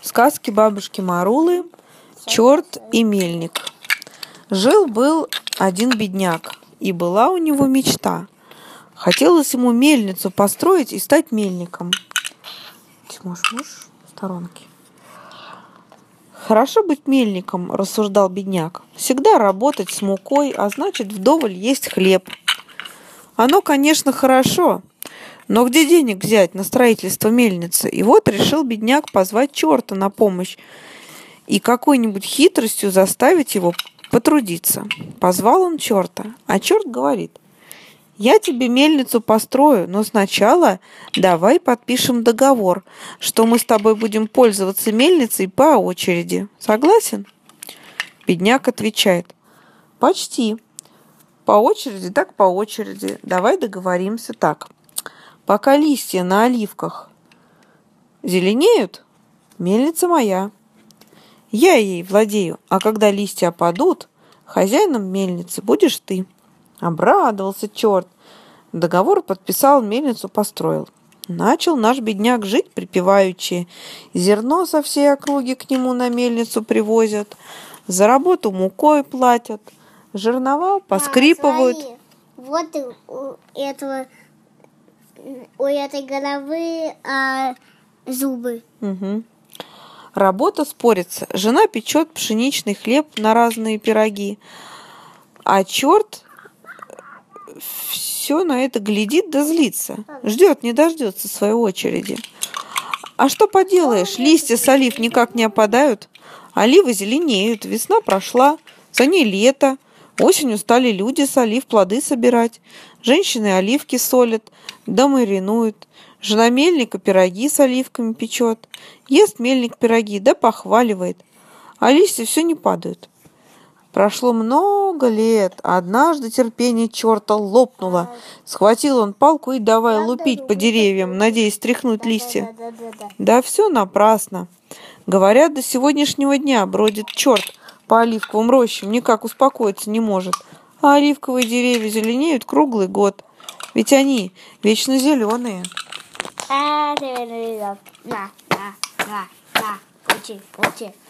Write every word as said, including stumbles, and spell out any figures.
Сказки бабушки Марулы «Черт и мельник». Жил-был один бедняк, и была у него мечта. Хотелось ему мельницу построить и стать мельником. Тимош, можешь в сторонке? Хорошо быть мельником, рассуждал бедняк. Всегда работать с мукой, а значит вдоволь есть хлеб. Оно, конечно, хорошо, но где денег взять на строительство мельницы? И вот решил бедняк позвать черта на помощь и какой-нибудь хитростью заставить его потрудиться. Позвал он черта, а черт говорит: я тебе мельницу построю, но сначала давай подпишем договор, что мы с тобой будем пользоваться мельницей по очереди. Согласен? Бедняк отвечает: почти. По очереди, так по очереди. Давай договоримся так. Пока листья на оливках зеленеют, мельница моя. Я ей владею, а когда листья опадут, хозяином мельницы будешь ты. Обрадовался черт. Договор подписал, мельницу построил. Начал наш бедняк жить припеваючи. Зерно со всей округи к нему на мельницу привозят. За работу мукой платят. Жернова поскрипывают. А, вот у этого, у этой головы а, зубы. Угу. Работа спорится. Жена печет пшеничный хлеб на разные пироги. А черт все на это глядит да злится. Ждет, не дождется своей очереди. А что поделаешь, листья с олив никак не опадают. Оливы зеленеют, весна прошла, за ней лето. Осенью стали люди с олив плоды собирать. Женщины оливки солят, да маринуют. Жена мельника пироги с оливками печет. Ест мельник пироги, да похваливает. А листья все не падают. Прошло много лет, а однажды терпение черта лопнуло. Схватил он палку и давай лупить по деревьям, надеясь стряхнуть листья. Да все напрасно. Говорят, до сегодняшнего дня бродит черт по оливковым рощам, никак успокоиться не может. А оливковые деревья зеленеют круглый год. Ведь они вечно зеленые. На, на, на, на, учи, учи.